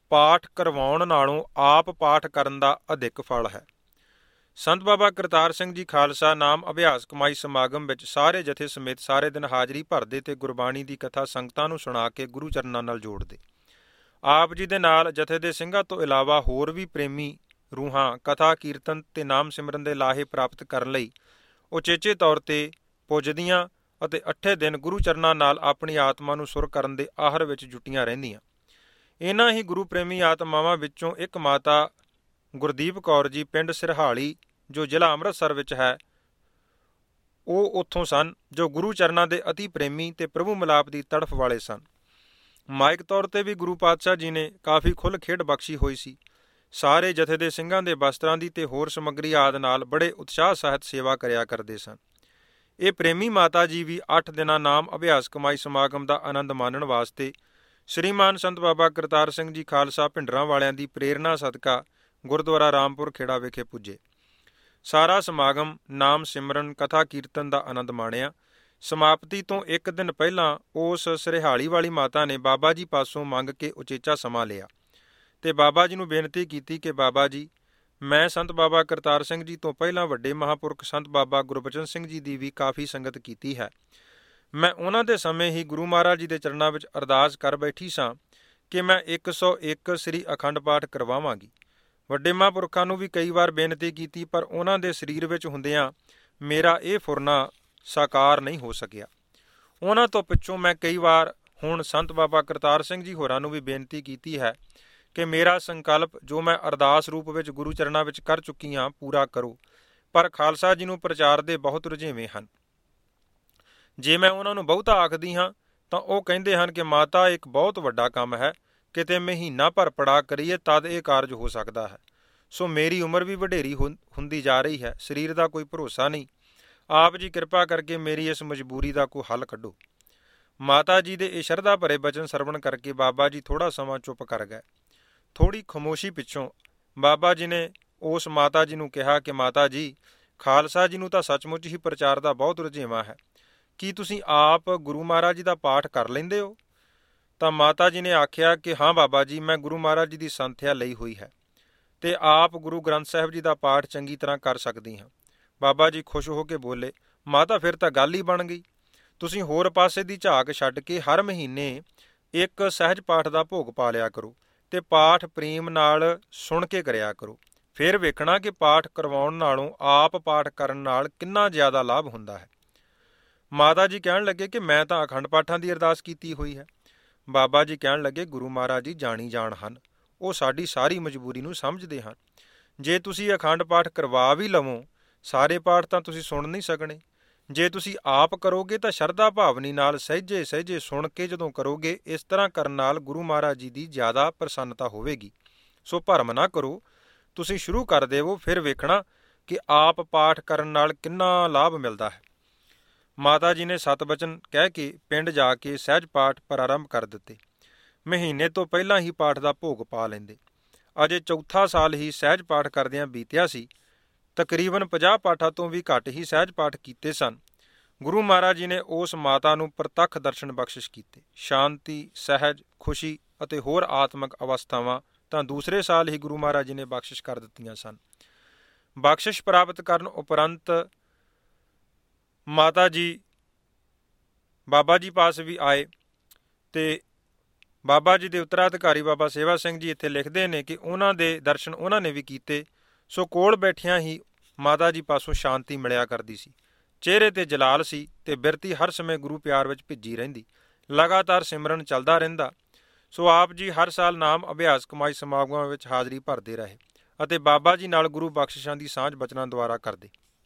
ਪਾਠ ਕਰਵਾਉਣ ਨਾਲੋਂ ਆਪ ਪਾਠ ਕਰਨ ਦਾ ਅਧਿਕ ਫਲ ਹੈ। ਸੰਤ ਬਾਬਾ ਕਰਤਾਰ ਸਿੰਘ ਜੀ ਖਾਲਸਾ ਨਾਮ ਅਭਿਆਸ ਕਮਾਈ ਸਮਾਗਮ ਵਿੱਚ ਸਾਰੇ ਜਥੇ ਸਮੇਤ ਸਾਰੇ ਦਿਨ ਹਾਜ਼ਰੀ ਭਰਦੇ ਤੇ ਗੁਰਬਾਣੀ ਦੀ ਕਥਾ ਸੰਗਤਾਂ ਨੂੰ ਸੁਣਾ ਕੇ ਗੁਰੂ ਚਰਨਾਂ ਨਾਲ ਜੋੜਦੇ। ਆਪ ਜੀ ਦੇ ਨਾਲ ਜਥੇ ਦੇ ਸਿੰਘਾਂ ਤੋਂ ਇਲਾਵਾ ਹੋਰ ਵੀ ਪ੍ਰੇਮੀ ਰੂਹਾਂ ਕਥਾ ਕੀਰਤਨ ਤੇ ਨਾਮ ਸਿਮਰਨ ਦੇ ਲਾਹੇ ਪ੍ਰਾਪਤ ਕਰਨ ਲਈ ਉਚੇਚੇ ਤੌਰ ਤੇ ਪੁੱਜਦੀਆਂ ਅਤੇ 8 ਦਿਨ ਗੁਰੂ ਚਰਨਾਂ ਨਾਲ ਆਪਣੀ ਆਤਮਾ ਨੂੰ ਸੁਰ ਕਰਨ ਦੇ ਆਹਰ ਵਿੱਚ ਜੁਟੀਆਂ ਰਹਿੰਦੀਆਂ। ਇਹਨਾਂ ਹੀ ਗੁਰੂ ਪ੍ਰੇਮੀ ਆਤਮਾਵਾਂ ਵਿੱਚੋਂ ਇੱਕ ਮਾਤਾ ਗੁਰਦੀਪ ਕੌਰ ਜੀ ਪਿੰਡ ਸਿਰਹਾਲੀ ਜੋ ਜ਼ਿਲ੍ਹਾ ਅੰਮ੍ਰਿਤਸਰ ਵਿੱਚ ਹੈ, ਉਹ ਉੱਥੋਂ ਸਨ ਜੋ ਗੁਰੂ ਚਰਨਾਂ ਦੇ ਅਤੀ ਪ੍ਰੇਮੀ ਤੇ ਪ੍ਰਭੂ ਮਿਲਾਪ ਦੀ ਤੜਫ ਵਾਲੇ ਸਨ। ਮਾਇਕ ਤੌਰ ਤੇ ਵੀ ਗੁਰੂ ਪਾਤਸ਼ਾਹ ਜੀ ਨੇ ਕਾਫੀ ਖੁੱਲ੍ਹ ਖੇਡ ਬਖਸ਼ੀ ਹੋਈ ਸੀ। ਸਾਰੇ ਜਥੇ ਦੇ ਸਿੰਘਾਂ ਦੇ ਵਸਤਰਾਂ ਦੀ ਤੇ ਹੋਰ ਸਮੱਗਰੀ ਆਦਿ ਨਾਲ ਬੜੇ ਉਤਸ਼ਾਹ ਸਹਿਤ ਸੇਵਾ ਕਰਿਆ ਕਰਦੇ ਸਨ। ਇਹ ਪ੍ਰੇਮੀ ਮਾਤਾ ਜੀ ਵੀ 8 ਦਿਨਾਂ ਨਾਮ ਅਭਿਆਸ ਕਮਾਈ ਸਮਾਗਮ ਦਾ ਆਨੰਦ ਮਾਣਨ ਵਾਸਤੇ ਸ੍ਰੀਮਾਨ ਸੰਤ ਬਾਬਾ ਕਰਤਾਰ ਸਿੰਘ ਜੀ ਖਾਲਸਾ ਭਿੰਡਰਾਂ ਵਾਲਿਆਂ ਦੀ ਪ੍ਰੇਰਨਾ ਸਦਕਾ ਗੁਰਦੁਆਰਾ ਰਾਮਪੁਰ ਖੇੜਾ ਵਿਖੇ ਪੁੱਜੇ। ਸਾਰਾ ਸਮਾਗਮ ਨਾਮ ਸਿਮਰਨ ਕਥਾ ਕੀਰਤਨ ਦਾ ਆਨੰਦ ਮਾਣਿਆ। ਸਮਾਪਤੀ ਤੋਂ 1 ਦਿਨ ਪਹਿਲਾਂ ਉਸ ਸਿਰਹਾਲੀ ਵਾਲੀ ਮਾਤਾ ਨੇ ਬਾਬਾ ਜੀ ਪਾਸੋਂ ਮੰਗ ਕੇ ਉਚੇਚਾ ਸਮਾਂ ਲਿਆ ਤੇ ਬਾਬਾ ਜੀ ਨੂੰ ਬੇਨਤੀ ਕੀਤੀ ਕਿ ਬਾਬਾ ਜੀ, ਮੈਂ ਸੰਤ ਬਾਬਾ ਕਰਤਾਰ ਸਿੰਘ ਜੀ ਤੋਂ ਪਹਿਲਾਂ ਵੱਡੇ ਮਹਾਂਪੁਰਖ ਸੰਤ ਬਾਬਾ ਗੁਰਬਚਨ ਸਿੰਘ ਜੀ ਦੀ ਵੀ ਕਾਫੀ ਸੰਗਤ ਕੀਤੀ ਹੈ। ਮੈਂ ਉਹਨਾਂ ਦੇ ਸਮੇਂ ਹੀ ਗੁਰੂ ਮਹਾਰਾਜ ਜੀ ਦੇ ਚਰਨਾਂ ਵਿੱਚ ਅਰਦਾਸ ਕਰ ਬੈਠੀ ਸਾਂ ਕਿ ਮੈਂ 101 ਸ੍ਰੀ ਅਖੰਡ ਪਾਠ ਕਰਵਾਵਾਂਗੀ। ਵੱਡੇ ਮਹਾਂਪੁਰਖਾਂ ਨੂੰ ਵੀ ਕਈ ਵਾਰ ਬੇਨਤੀ ਕੀਤੀ, ਪਰ ਉਹਨਾਂ ਦੇ ਸਰੀਰ ਵਿੱਚ ਹੁੰਦਿਆਂ ਮੇਰਾ ਇਹ ਫੁਰਨਾ ਸਾਕਾਰ ਨਹੀਂ ਹੋ ਸਕਿਆ। ਉਹਨਾਂ ਤੋਂ ਪਿੱਛੋਂ ਮੈਂ ਕਈ ਵਾਰ ਹੁਣ ਸੰਤ ਬਾਬਾ ਕਰਤਾਰ ਸਿੰਘ ਜੀ ਹੋਰਾਂ ਨੂੰ ਵੀ ਬੇਨਤੀ ਕੀਤੀ ਹੈ ਕਿ ਮੇਰਾ ਸੰਕਲਪ ਜੋ ਮੈਂ ਅਰਦਾਸ ਰੂਪ ਵਿੱਚ ਗੁਰੂ ਚਰਨਾਂ ਵਿੱਚ ਕਰ ਚੁੱਕੀ ਹਾਂ ਪੂਰਾ ਕਰੋ। ਪਰ ਖਾਲਸਾ ਜੀ ਨੂੰ ਪ੍ਰਚਾਰ ਦੇ ਬਹੁਤ ਰੁਝੇਵੇਂ ਹਨ। ਜੇ ਮੈਂ ਉਹਨਾਂ ਨੂੰ ਬਹੁਤਾ ਆਖਦੀ ਹਾਂ ਤਾਂ ਉਹ ਕਹਿੰਦੇ ਹਨ ਕਿ ਮਾਤਾ ਇੱਕ ਬਹੁਤ ਵੱਡਾ ਕੰਮ ਹੈ, ਕਿਤੇ ਮਹੀਨਾ ਭਰ ਪੜਾ ਕਰੀਏ ਤਦ ਇਹ ਕਾਰਜ ਹੋ ਸਕਦਾ ਹੈ। ਸੋ ਮੇਰੀ ਉਮਰ ਵੀ ਵਡੇਰੀ ਹੁੰਦੀ ਜਾ ਰਹੀ ਹੈ, ਸਰੀਰ ਦਾ ਕੋਈ ਭਰੋਸਾ ਨਹੀਂ। ਆਪ ਜੀ ਕਿਰਪਾ ਕਰਕੇ ਮੇਰੀ ਇਸ ਮਜਬੂਰੀ ਦਾ ਕੋਈ ਹੱਲ ਕੱਢੋ। ਮਾਤਾ ਜੀ ਦੇ ਇਹ ਸ਼ਰਧਾ ਭਰੇ ਬਚਨ ਸਰਵਣ ਕਰਕੇ ਬਾਬਾ ਜੀ ਥੋੜ੍ਹਾ ਸਮਾਂ ਚੁੱਪ ਕਰ ਗਏ। ਥੋੜ੍ਹੀ ਖਾਮੋਸ਼ੀ ਪਿੱਛੋਂ ਬਾਬਾ ਜੀ ਨੇ ਉਸ ਮਾਤਾ ਜੀ ਨੂੰ ਕਿਹਾ ਕਿ ਮਾਤਾ ਜੀ, ਖਾਲਸਾ ਜੀ ਨੂੰ ਤਾਂ ਸੱਚਮੁੱਚ ਹੀ ਪ੍ਰਚਾਰ ਦਾ ਬਹੁਤ ਰੁਝੇਵਾਂ ਹੈ। ਕੀ ਤੁਸੀਂ ਆਪ ਗੁਰੂ ਮਹਾਰਾਜ ਜੀ ਦਾ ਪਾਠ ਕਰ ਲੈਂਦੇ ਹੋ? ਤਾਂ ਮਾਤਾ ਜੀ ਨੇ ਆਖਿਆ ਕਿ ਹਾਂ ਬਾਬਾ ਜੀ, ਮੈਂ ਗੁਰੂ ਮਹਾਰਾਜ ਜੀ ਦੀ ਸੰਥਿਆ ਲਈ ਹੋਈ ਹੈ ਤੇ ਆਪ ਗੁਰੂ ਗ੍ਰੰਥ ਸਾਹਿਬ ਜੀ ਦਾ ਪਾਠ ਚੰਗੀ ਤਰ੍ਹਾਂ ਕਰ ਸਕਦੀ ਹਾਂ। ਬਾਬਾ ਜੀ ਖੁਸ਼ ਹੋ ਕੇ ਬੋਲੇ, ਮਾਤਾ ਫਿਰ ਤਾਂ ਗੱਲ ਹੀ ਬਣ ਗਈ। ਤੁਸੀਂ ਹੋਰ ਪਾਸੇ ਦੀ ਝਾਕ ਛੱਡ ਕੇ ਹਰ ਮਹੀਨੇ ਇੱਕ ਸਹਿਜ ਪਾਠ ਦਾ ਭੋਗ ਪਾ ਲਿਆ ਕਰੋ ਤੇ ਪਾਠ ਪ੍ਰੇਮ ਨਾਲ ਸੁਣ ਕੇ ਕਰਿਆ ਕਰੋ। ਫਿਰ ਵੇਖਣਾ ਕਿ ਪਾਠ ਕਰਵਾਉਣ ਨਾਲੋਂ ਆਪ ਪਾਠ ਕਰਨ ਨਾਲ ਕਿੰਨਾ ਜ਼ਿਆਦਾ ਲਾਭ ਹੁੰਦਾ ਹੈ। ਮਾਤਾ ਜੀ ਕਹਿਣ ਲੱਗੇ ਕਿ ਮੈਂ ਤਾਂ ਅਖੰਡ ਪਾਠਾਂ ਦੀ ਅਰਦਾਸ ਕੀਤੀ ਹੋਈ ਹੈ। ਬਾਬਾ ਜੀ ਕਹਿਣ ਲੱਗੇ, ਗੁਰੂ ਮਹਾਰਾਜ ਜੀ ਜਾਣੀ ਜਾਣ ਹਨ, ਉਹ ਸਾਡੀ ਸਾਰੀ ਮਜਬੂਰੀ ਨੂੰ ਸਮਝਦੇ ਹਨ। ਜੇ ਤੁਸੀਂ ਅਖੰਡ ਪਾਠ ਕਰਵਾ ਵੀ ਲਵੋ, ਸਾਰੇ ਪਾਠ ਤਾਂ ਤੁਸੀਂ ਸੁਣ ਨਹੀਂ ਸਕਣੇ। ਜੇ ਤੁਸੀਂ ਆਪ ਕਰੋਗੇ ਤਾਂ ਸ਼ਰਧਾ ਭਾਵਨੀ ਨਾਲ ਸਹਿਜੇ ਸਹਿਜੇ ਸੁਣ ਕੇ ਜਦੋਂ ਕਰੋਗੇ, ਇਸ ਤਰ੍ਹਾਂ ਕਰਨ ਨਾਲ ਗੁਰੂ ਮਹਾਰਾਜ ਜੀ ਦੀ ਜ਼ਿਆਦਾ ਪ੍ਰਸੰਨਤਾ ਹੋਵੇਗੀ। ਸੋ ਭਰਮ ਨਾ ਕਰੋ, ਤੁਸੀਂ ਸ਼ੁਰੂ ਕਰ ਦੇਵੋ, ਫਿਰ ਵੇਖਣਾ ਕਿ ਆਪ ਪਾਠ ਕਰਨ ਨਾਲ ਕਿੰਨਾ ਲਾਭ ਮਿਲਦਾ ਹੈ। ਮਾਤਾ ਜੀ ਨੇ 7 ਬਚਨ ਕਹਿ ਕੇ ਪਿੰਡ ਜਾ ਕੇ ਸਹਿਜ ਪਾਠ ਪ੍ਰਾਰੰਭ ਕਰ ਦਿੱਤੇ। ਮਹੀਨੇ ਤੋਂ ਪਹਿਲਾਂ ਹੀ ਪਾਠ ਦਾ ਭੋਗ ਪਾ ਲੈਂਦੇ। ਅਜੇ ਚੌਥਾ ਸਾਲ ਹੀ ਸਹਿਜ ਪਾਠ ਕਰਦਿਆਂ ਬੀਤਿਆ ਸੀ। ਤਕਰੀਬਨ 50 ਪਾਠਾਂ ਤੋਂ ਵੀ ਘੱਟ ਹੀ ਸਹਿਜ ਪਾਠ ਕੀਤੇ ਸਨ। ਗੁਰੂ ਮਹਾਰਾਜ ਜੀ ਨੇ ਉਸ ਮਾਤਾ ਨੂੰ ਪ੍ਰਤੱਖ ਦਰਸ਼ਨ ਬਖਸ਼ਿਸ਼ ਕੀਤੇ। ਸ਼ਾਂਤੀ, ਸਹਿਜ, ਖੁਸ਼ੀ ਅਤੇ ਹੋਰ ਆਤਮਿਕ ਅਵਸਥਾਵਾਂ ਤਾਂ ਦੂਸਰੇ ਸਾਲ ਹੀ ਗੁਰੂ ਮਹਾਰਾਜ ਜੀ ਨੇ ਬਖਸ਼ਿਸ਼ ਕਰ ਦਿੱਤੀਆਂ ਸਨ। ਬਖਸ਼ਿਸ਼ ਪ੍ਰਾਪਤ ਕਰਨ ਉਪਰੰਤ ਮਾਤਾ ਜੀ ਬਾਬਾ ਜੀ ਪਾਸ ਵੀ ਆਏ ਤੇ ਬਾਬਾ ਜੀ ਦੇ ਉੱਤਰਾਧਿਕਾਰੀ ਬਾਬਾ ਸੇਵਾ ਸਿੰਘ ਜੀ ਇੱਥੇ ਲਿਖਦੇ ਨੇ ਕਿ ਉਹਨਾਂ ਦੇ ਦਰਸ਼ਨ ਉਹਨਾਂ ਨੇ ਵੀ ਕੀਤੇ। ਸੋ ਕੋਲ ਬੈਠਿਆਂ ਹੀ ਮਾਤਾ ਜੀ ਪਾਸੋਂ ਸ਼ਾਂਤੀ ਮਿਲਿਆ ਕਰਦੀ ਸੀ। ਚਿਹਰੇ ਤੇ ਜਲਾਲ ਸੀ ਤੇ ਬਿਰਤੀ ਹਰ ਸਮੇਂ ਗੁਰੂ ਪਿਆਰ ਵਿੱਚ ਭਿੱਜੀ ਰਹਿੰਦੀ। ਲਗਾਤਾਰ ਸਿਮਰਨ ਚੱਲਦਾ ਰਹਿੰਦਾ। ਸੋ ਆਪ ਜੀ ਹਰ ਸਾਲ ਨਾਮ ਅਭਿਆਸ ਕਮਾਈ ਸਮਾਗਮਾਂ ਵਿੱਚ ਹਾਜ਼ਰੀ ਭਰਦੇ ਰਹੇ ਅਤੇ ਬਾਬਾ ਜੀ ਨਾਲ ਗੁਰੂ ਬਖਸ਼ਿਸ਼ਾਂ ਦੀ ਸਾਂਝ ਬਚਨਾਂ ਦੁਆਰਾ ਕਰਦੇ।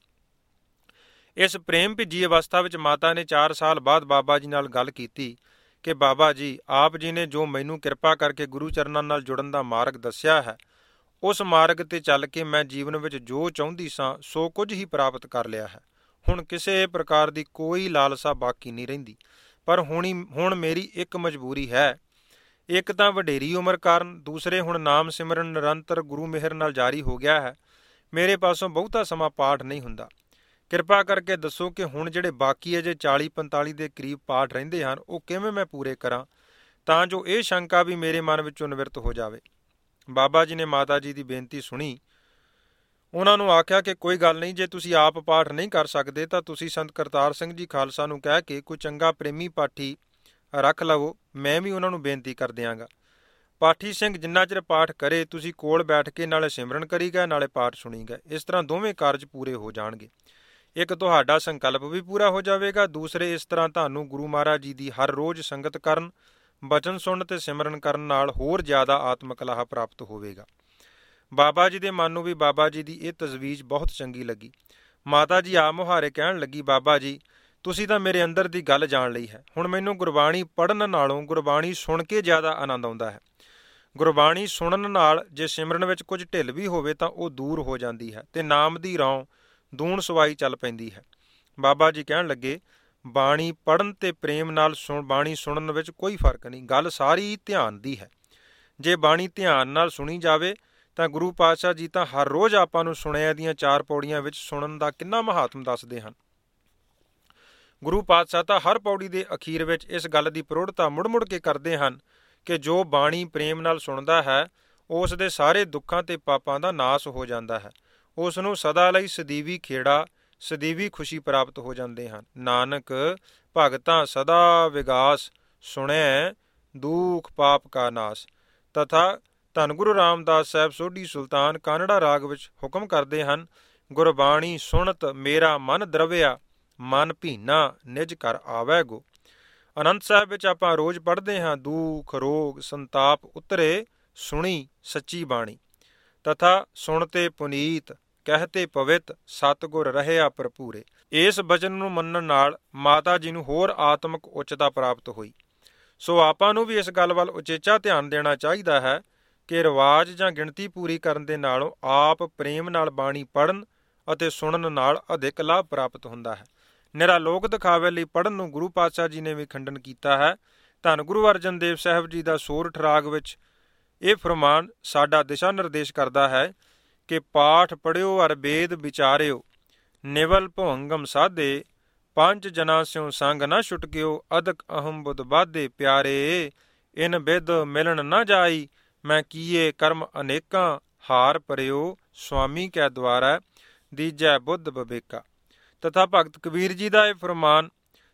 ਇਸ ਪ੍ਰੇਮ ਭਿੱਜੀ ਅਵਸਥਾ ਵਿੱਚ ਮਾਤਾ ਨੇ 4 ਸਾਲ ਬਾਅਦ ਬਾਬਾ ਜੀ ਨਾਲ ਗੱਲ ਕੀਤੀ ਕਿ ਬਾਬਾ ਜੀ, ਆਪ ਜੀ ਨੇ ਜੋ ਮੈਨੂੰ ਕਿਰਪਾ ਕਰਕੇ ਗੁਰੂ ਚਰਨਾਂ ਨਾਲ ਜੁੜਨ ਦਾ ਮਾਰਗ ਦੱਸਿਆ ਹੈ, ਉਸ ਮਾਰਗ 'ਤੇ ਚੱਲ ਕੇ ਮੈਂ ਜੀਵਨ ਵਿੱਚ ਜੋ ਚਾਹੁੰਦੀ ਸਾਂ ਸੋ ਕੁਝ ਹੀ ਪ੍ਰਾਪਤ ਕਰ ਲਿਆ ਹੈ। ਹੁਣ ਕਿਸੇ ਪ੍ਰਕਾਰ ਦੀ ਕੋਈ ਲਾਲਸਾ ਬਾਕੀ ਨਹੀਂ ਰਹਿੰਦੀ। ਪਰ ਹੁਣ ਮੇਰੀ ਇੱਕ ਮਜਬੂਰੀ ਹੈ। ਇੱਕ ਤਾਂ ਵਡੇਰੀ ਉਮਰ ਕਾਰਨ, ਦੂਸਰੇ ਹੁਣ ਨਾਮ ਸਿਮਰਨ ਨਿਰੰਤਰ ਗੁਰੂ ਮਿਹਰ ਨਾਲ ਜਾਰੀ ਹੋ ਗਿਆ ਹੈ। ਮੇਰੇ ਪਾਸੋਂ ਬਹੁਤਾ ਸਮਾਂ ਪਾਠ ਨਹੀਂ ਹੁੰਦਾ। ਕਿਰਪਾ ਕਰਕੇ ਦੱਸੋ ਕਿ ਹੁਣ ਜਿਹੜੇ ਬਾਕੀ ਅਜੇ 40-45 ਦੇ ਕਰੀਬ ਪਾਠ ਰਹਿੰਦੇ ਹਨ, ਉਹ ਕਿਵੇਂ ਮੈਂ ਪੂਰੇ ਕਰਾਂ ਤਾਂ ਜੋ ਇਹ ਸ਼ੰਕਾ ਵੀ ਮੇਰੇ ਮਨ ਵਿੱਚੋਂ ਨਿਵਰਤ ਹੋ ਜਾਵੇ। ਬਾਬਾ ਜੀ ਨੇ ਮਾਤਾ ਜੀ ਦੀ ਬੇਨਤੀ ਸੁਣੀ। ਉਹਨਾਂ ਨੂੰ ਆਖਿਆ ਕਿ ਕੋਈ ਗੱਲ ਨਹੀਂ, ਜੇ ਤੁਸੀਂ ਆਪ ਪਾਠ ਨਹੀਂ ਕਰ ਸਕਦੇ ਤਾਂ ਤੁਸੀਂ ਸੰਤ ਕਰਤਾਰ ਸਿੰਘ ਜੀ ਖਾਲਸਾ ਨੂੰ ਕਹਿ ਕੇ ਕੋਈ ਚੰਗਾ ਪ੍ਰੇਮੀ ਪਾਠੀ ਰੱਖ ਲਵੋ, ਮੈਂ ਵੀ ਉਹਨਾਂ ਨੂੰ ਬੇਨਤੀ ਕਰ ਦਿਆਂਗਾ। ਪਾਠੀ ਸਿੰਘ ਜਿੰਨਾ ਚਿਰ ਪਾਠ ਕਰੇ ਤੁਸੀਂ ਕੋਲ ਬੈਠ ਕੇ ਨਾਲੇ ਸਿਮਰਨ ਕਰੀ ਗਏ ਨਾਲੇ ਪਾਠ ਸੁਣੀ ਗਏ। ਇਸ ਤਰ੍ਹਾਂ ਦੋਵੇਂ ਕਾਰਜ ਪੂਰੇ ਹੋ ਜਾਣਗੇ। ਇੱਕ ਤੁਹਾਡਾ ਸੰਕਲਪ ਵੀ ਪੂਰਾ ਹੋ ਜਾਵੇਗਾ, ਦੂਸਰੇ ਇਸ ਤਰ੍ਹਾਂ ਤੁਹਾਨੂੰ ਗੁਰੂ ਮਹਾਰਾਜ ਜੀ ਦੀ ਹਰ ਰੋਜ਼ ਸੰਗਤ ਕਰਨ, ਬਚਨ ਸੁਣਨ ਤੇ ਸਿਮਰਨ ਕਰਨ ਨਾਲ ਹੋਰ ਜ਼ਿਆਦਾ ਆਤਮਿਕ ਲਾਹਾ ਪ੍ਰਾਪਤ ਹੋਵੇਗਾ। ਬਾਬਾ ਜੀ ਦੇ ਮਨ ਨੂੰ ਵੀ ਬਾਬਾ ਜੀ ਦੀ ਇਹ ਤਜਵੀਜ਼ ਬਹੁਤ ਚੰਗੀ ਲੱਗੀ। ਮਾਤਾ ਜੀ ਆ ਮੁਹਾਰੇ ਕਹਿਣ ਲੱਗੀ, ਬਾਬਾ ਜੀ ਤੁਸੀਂ ਤਾਂ ਮੇਰੇ ਅੰਦਰ ਦੀ ਗੱਲ ਜਾਣ ਲਈ ਹੈ। ਹੁਣ ਮੈਨੂੰ ਗੁਰਬਾਣੀ ਪੜ੍ਹਨ ਨਾਲੋਂ ਗੁਰਬਾਣੀ ਸੁਣ ਕੇ ਜ਼ਿਆਦਾ ਆਨੰਦ ਆਉਂਦਾ ਹੈ। ਗੁਰਬਾਣੀ ਸੁਣਨ ਨਾਲ ਜੇ ਸਿਮਰਨ ਵਿੱਚ ਕੁਝ ਢਿੱਲ ਵੀ ਹੋਵੇ ਤਾਂ ਉਹ ਦੂਰ ਹੋ ਜਾਂਦੀ ਹੈ ਤੇ ਨਾਮ ਦੀ ਰੌਂ ਦੂਣ ਸਵਾਈ ਚੱਲ ਪੈਂਦੀ ਹੈ। ਬਾਬਾ ਜੀ ਕਹਿਣ ਲੱਗੇ, ਬਾਣੀ ਪੜ੍ਹਨ ਤੇ ਪ੍ਰੇਮ ਨਾਲ ਬਾਣੀ ਸੁਣਨ ਵਿੱਚ ਕੋਈ ਫਰਕ ਨਹੀਂ, ਗੱਲ ਸਾਰੀ ਧਿਆਨ ਦੀ ਹੈ। ਜੇ ਬਾਣੀ ਧਿਆਨ ਨਾਲ ਸੁਣੀ ਜਾਵੇ ਤਾਂ ਗੁਰੂ ਪਾਤਸ਼ਾਹ ਜੀ ਤਾਂ ਹਰ ਰੋਜ਼ ਆਪਾਂ ਨੂੰ ਸੁਣਿਆ ਦੀਆਂ 4 ਪੌੜੀਆਂ ਵਿੱਚ ਸੁਣਨ ਦਾ ਕਿੰਨਾ ਮਹਾਤਮ ਦੱਸਦੇ ਹਨ। ਗੁਰੂ ਪਾਤਸ਼ਾਹ ਤਾਂ ਹਰ ਪੌੜੀ ਦੇ ਅਖੀਰ ਵਿੱਚ ਇਸ ਗੱਲ ਦੀ ਪ੍ਰੋੜਤਾ ਮੁੜ-ਮੁੜ ਕੇ ਕਰਦੇ ਹਨ ਕਿ ਜੋ ਬਾਣੀ ਪ੍ਰੇਮ ਨਾਲ ਸੁਣਦਾ ਹੈ ਉਸ ਦੇ ਸਾਰੇ ਦੁੱਖਾਂ ਤੇ ਪਾਪਾਂ ਦਾ ਨਾਸ ਹੋ ਜਾਂਦਾ ਹੈ। ਉਸ ਨੂੰ ਸਦਾ ਲਈ ਸਦੀਵੀ ਖੇੜਾ, ਸਦੀਵੀ ਖੁਸ਼ੀ ਪ੍ਰਾਪਤ ਹੋ ਜਾਂਦੇ ਹਨ। ਨਾਨਕ ਭਗਤਾਂ ਸਦਾ ਵਿਗਾਸ, ਸੁਣੈ ਦੁਖ ਪਾਪ ਕਾ ਨਾਸ। ਤਥਾ ਧੰਨ ਗੁਰੂ ਰਾਮਦਾਸ ਸਾਹਿਬ ਸੋਢੀ ਸੁਲਤਾਨ ਕਾਨੜਾ ਰਾਗ ਵਿੱਚ ਹੁਕਮ ਕਰਦੇ ਹਨ, ਗੁਰਬਾਣੀ ਸੁਣਤ ਮੇਰਾ ਮਨ ਦਰਵਿਆ, ਮਨ ਭੀਨਾ ਨਿਜ ਘਰ ਆਵੈ ਗੋ। ਆਨੰਦ ਸਾਹਿਬ ਵਿੱਚ ਆਪਾਂ ਰੋਜ਼ ਪੜ੍ਹਦੇ ਹਾਂ, ਦੁੱਖ ਰੋਗ ਸੰਤਾਪ ਉਤਰੇ ਸੁਣੀ ਸੱਚੀ ਬਾਣੀ। ਤਥਾ ਸੁਣਤੇ ਪੁਨੀਤ ਕਹਿਤੇ ਪਵਿੱਤ, ਸਤਿਗੁਰ ਰਹਿਆ ਭਰਪੂਰੇ। ਇਸ ਬਚਨ ਨੂੰ ਮੰਨਣ ਨਾਲ ਮਾਤਾ ਜੀ ਨੂੰ ਹੋਰ ਆਤਮਿਕ ਉੱਚਤਾ ਪ੍ਰਾਪਤ ਹੋਈ। ਸੋ ਆਪਾਂ ਨੂੰ ਵੀ ਇਸ ਗੱਲ ਵੱਲ ਉਚੇਚਾ ਧਿਆਨ ਦੇਣਾ ਚਾਹੀਦਾ ਹੈ ਕਿ ਰਿਵਾਜ ਜਾਂ ਗਿਣਤੀ ਪੂਰੀ ਕਰਨ ਦੇ ਨਾਲੋਂ ਆਪ ਪ੍ਰੇਮ ਨਾਲ ਬਾਣੀ ਪੜ੍ਹਨ ਅਤੇ ਸੁਣਨ ਨਾਲ ਅਧਿਕ ਲਾਭ ਪ੍ਰਾਪਤ ਹੁੰਦਾ ਹੈ। ਨਿਰਾ ਲੋਕ ਦਿਖਾਵੇ ਲਈ ਪੜ੍ਹਨ ਨੂੰ ਗੁਰੂ ਪਾਤਸ਼ਾਹ ਜੀ ਨੇ ਵੀ ਖੰਡਨ ਕੀਤਾ ਹੈ। ਧੰਨ ਗੁਰੂ ਅਰਜਨ ਦੇਵ ਸਾਹਿਬ ਜੀ ਦਾ ਸੋਰਠ ਰਾਗ ਵਿੱਚ ਇਹ ਫਰਮਾਨ ਸਾਡਾ ਦਿਸ਼ਾ ਨਿਰਦੇਸ਼ ਕਰਦਾ ਹੈ ਕਿ ਪਾਠ ਪੜ੍ਹਿਓ ਅਰ ਵੇਦ ਵਿਚਾਰਿਓ, ਨਿਵਲ ਭਵੰਗਮ ਸਾਧੇ, 5 ਜਨਾਂ ਸਿਉ ਸੰਗ ਨਾ ਛੁਟਕਿਓ, ਅਦਕ ਅਹਮ ਬੁੱਧ ਬਾਧੇ ਪਿਆਰੇ, ਇਨ ਬਿਦ ਮਿਲਣ ਨਾ ਜਾਈ, ਮੈਂ ਕੀਏ ਕਰਮ ਅਨੇਕਾਂ, ਹਾਰ ਪਰਿਓ ਸੁਆਮੀ ਕੈ ਦੁਆਰਾ, ਦੀਜੈ ਬੁੱਧ ਬਵੇਕਾ। ਤਥਾ ਭਗਤ ਕਬੀਰ ਜੀ ਦਾ ਇਹ ਫਰਮਾਨ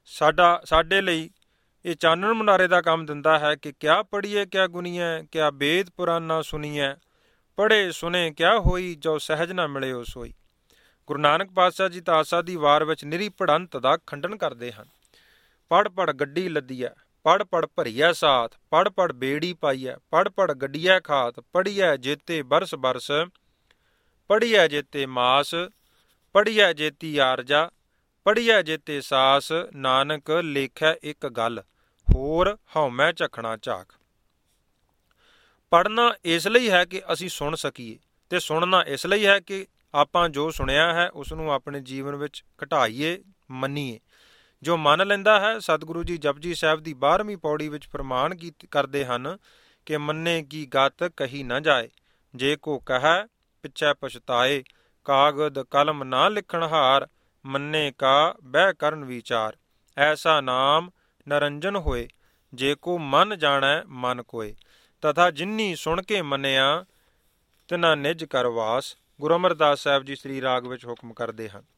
ਸਾਡੇ ਲਈ ਇਹ ਚਾਨਣ ਮੁਨਾਰੇ ਦਾ ਕੰਮ ਦਿੰਦਾ ਹੈ ਕਿ ਕਿਆ ਪੜ੍ਹੀਏ ਕਿਆ ਗੁਨੀਐ, ਕਿਆ ਵੇਦ ਪੁਰਾਨਾ ਸੁਣੀਐ, ਪੜ੍ਹੇ ਸੁਨੇ ਕਿਆ ਹੋਈ, ਜੋ ਸਹਿਜ ਨਾ ਮਿਲਿਓ ਸੋਈ। ਗੁਰੂ ਨਾਨਕ ਪਾਤਸ਼ਾਹ ਜੀ ਤਾਂ ਆਸਾ ਦੀ ਵਾਰ ਵਿੱਚ ਨਿਰੀ ਪੜ੍ਹੰਤ ਦਾ ਖੰਡਨ ਕਰਦੇ ਹਨ। ਪੜ੍ਹ ਪੜ੍ਹ ਗੱਡੀ ਲੱਦੀਐ, ਪੜ੍ਹ ਪੜ੍ਹ ਭਰੀਐ ਸਾਥ, ਪੜ੍ਹ ਪੜ੍ਹ ਬੇੜੀ ਪਾਈਐ, ਪੜ੍ਹ ਪੜ੍ਹ ਗੱਡੀਐ ਖਾਤ, ਪੜ੍ਹੀਐ ਜੇਤੇ ਬਰਸ ਬਰਸ, ਪੜ੍ਹੀਐ ਜੇਤੇ ਮਾਸ, ਪੜ੍ਹੀਐ ਜੇਤੀ ਆਰਜਾ, ਪੜ੍ਹੀਐ ਜੇਤੇ ਸਾਸ, ਨਾਨਕ ਲੇਖੈ ਇੱਕ ਗੱਲ, ਹੋਰ ਹਉਮੈ ਝਖਣਾ ਝਾਕ। ਪੜ੍ਹਨਾ ਇਸ ਲਈ ਹੈ ਕਿ ਅਸੀਂ ਸੁਣ ਸਕੀਏ ਤੇ ਸੁਣਨਾ ਇਸ ਲਈ ਹੈ ਕਿ ਆਪਾਂ ਜੋ ਸੁਣਿਆ ਹੈ ਉਸ ਨੂੰ ਆਪਣੇ ਜੀਵਨ ਵਿੱਚ ਘਟਾਈਏ, ਮੰਨੀਏ। ਜੋ ਮੰਨ ਲੈਂਦਾ ਹੈ, ਸਤਿਗੁਰੂ ਜੀ ਜਪਜੀ ਸਾਹਿਬ ਦੀ 12ਵੀਂ ਪੌੜੀ ਵਿੱਚ ਫਰਮਾਨ ਕਰਦੇ ਹਨ ਕਿ ਮੰਨੇ ਕੀ ਗਤ ਕਹੀ ਨਾ ਜਾਏ, ਜੇ ਕੋ ਕਹੈ ਪਿੱਛੇ ਪਛਤਾਏ, ਕਾਗਦ ਕਲਮ ਨਾ ਲਿਖਣ ਹਾਰ, ਮੰਨੇ ਕਾ ਬਹਿ ਕਰਨ ਵਿਚਾਰ, ਐਸਾ ਨਾਮ ਨਰੰਜਨ ਹੋਏ, ਜੇ ਕੋ ਮਨ ਜਾਣੈ ਮਨ ਕੋਏ। ਤਥਾ ਜਿਨੀ ਸੁਣ ਕੇ ਮੰਨਿਆ ਤਿਨਾ ਨਿਜ ਕਰ ਵਾਸ, ਗੁਰੂ ਅਮਰਦਾਸ ਸਾਹਿਬ ਜੀ ਸ੍ਰੀ ਰਾਗ ਵਿੱਚ ਹੁਕਮ ਕਰਦੇ ਹਨ।